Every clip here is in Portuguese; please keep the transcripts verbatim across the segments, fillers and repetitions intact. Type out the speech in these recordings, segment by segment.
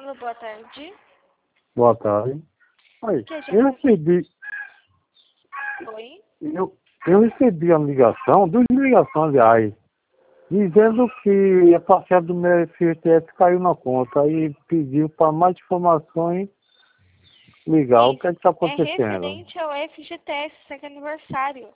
Alô, boa tarde. Boa tarde. Oi, Que a gente- eu recebi, Oi? eu, eu recebi a ligação, duas ligações, aliás, dizendo que a parcela do meu F G T S caiu na conta e pediu para mais informações. Legal, o que é que está É acontecendo? referente ao F G T S, que é aniversário.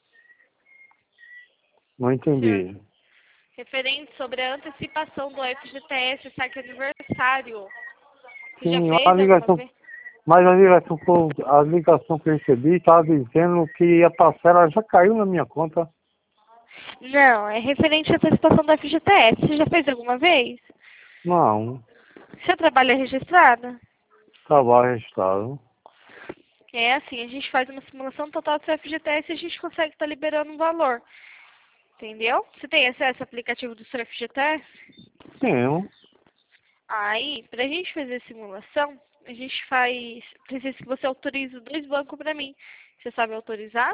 Não entendi. Referente sobre a antecipação do F G T S, saque aniversário. Você já Sim, fez a alguma ligação, vez? mas a ligação, que eu- a ligação que eu recebi estava dizendo que a parcela já caiu na minha conta. Não, é referente à antecipação do F G T S. Você já fez alguma vez? Não, Seu trabalho é registrado? estava registrado. É assim, a gente faz uma simulação total do seu F G T S e a gente consegue estar liberando um valor. Entendeu? Você tem acesso ao aplicativo do seu F G T S? Sim, Aí, pra gente fazer a simulação, a gente faz... Preciso que você autorize dois bancos pra mim. Você sabe autorizar?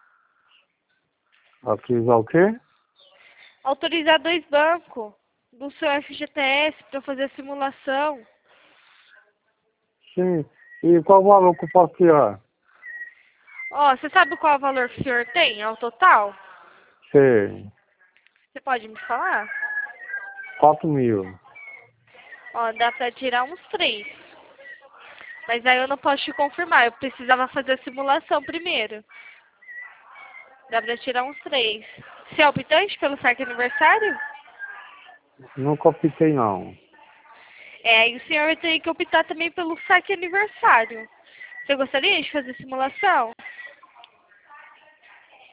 autorizar o quê? Autorizar dois bancos do seu F G T S pra fazer a simulação. Sim. E qual o valor que eu posso tirar? Ó, você sabe qual é o valor que o senhor tem ao total? Sei. Você pode me falar? Quatro mil. Ó, dá pra tirar uns três. Mas aí eu não posso te confirmar. Eu precisava fazer a simulação primeiro. Dá pra tirar uns três. Você é optante pelo saque aniversário? Nunca optei, não. É, e o senhor vai ter que optar também pelo saque aniversário. Você gostaria de fazer simulação?